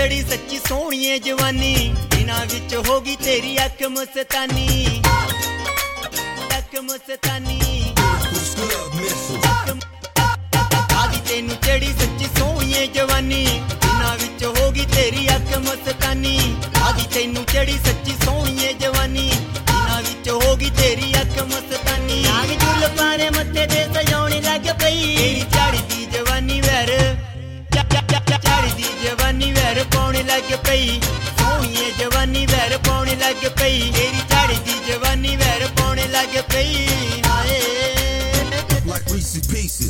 चढ़ी सच्ची सोहणीए जवानी दिनां विच हो गई तेरी अख मस्तानी आदी तेनू चढ़ी सच्ची सोहणीए जवानी दिनां विच हो गई तेरी अख मस्तानी आदी तेनू चढ़ी सच्ची सोहणीए जवानी दिनां विच हो गई तेरी अख मस्तानी नाग जुल्फां दे मत्थे ते सजाउणी लग पई तेरी चढ़दी जवानी वैर चढ़दी जवानी वैर पाउणे लग पई सोहणीए जवानी वैर पाउणे लग पई तेरी चढ़दी जवानी वैर पाउणे लग पई हाय like Reese's Pieces.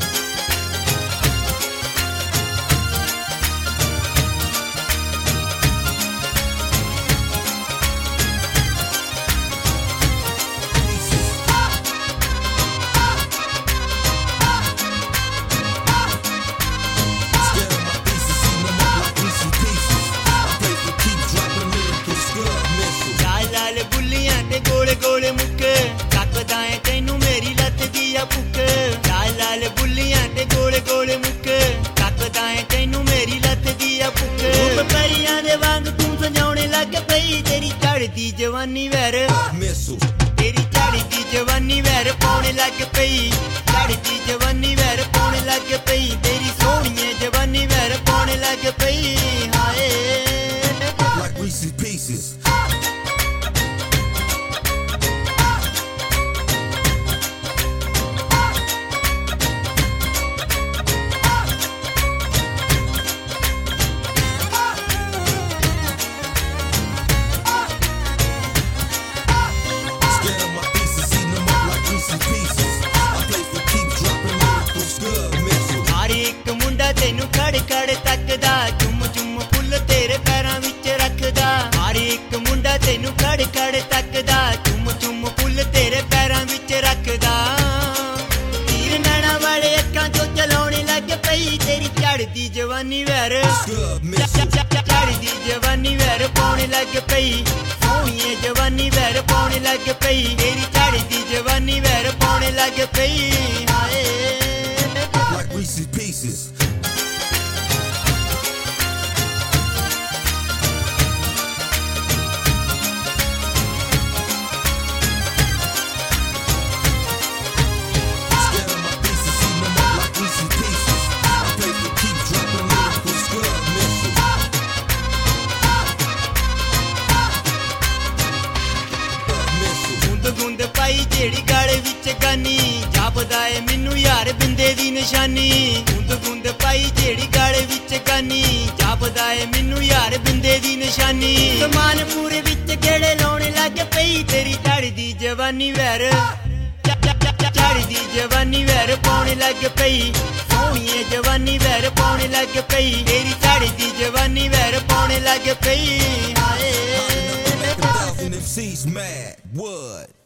गोले गोले मुक तकदा है तैनू मेरी लत दी भुक लाल लाल बुलियां ते गोले गोले मुक तकदा है तैनू मेरी लत दी भुक परियां दे वांग तू सजाउणे लग पई तेरी चढ़दी जवानी वैर तेरी चढ़दी जवानी वैर पाउणे लग पई चढ़दी जवानी वैर पाउणे लग पई तेरी सोहणीए जवानी वैर पाउणे लग पई हाय like Reese's Pieces. तेनू खड़ खड़ तकदा चुम चुम फुल तेरे पैरां विच रखदा हर एक मुंडा तेनू खड़ खड़ तकदा चुम चुम फुल तेरे पैरां विच रखदा तीर नैना वाले अखां चों चलाउणे लग पई तेरी चढ़दी जवानी वैर चढ़दी जवानी वैर पाउणे लग पई सोहणीए जवानी वैर पाउणे लग पई तेरी चढ़दी जवानी वैर पाउणे लग पई हाय like Reese's Pieces. जेड़ी गाले विच गानी जापदा है मैनू यार बिंदे दी निशानी गुंद गुंद पाई जेड़ी गाले विच गानी जापदा है मैनू यार बिंदे दी निशानी समानपुर विच गेड़े लाउणे लग पई तेरी चढ़दी जवानी वैर चढ़दी जवानी वैर पाउणे लग पई सोहणीए जवानी वैर पाउणे लग पई तेरी चढ़दी जवानी वैर पाउणे लग पई हाय MC's mad, what?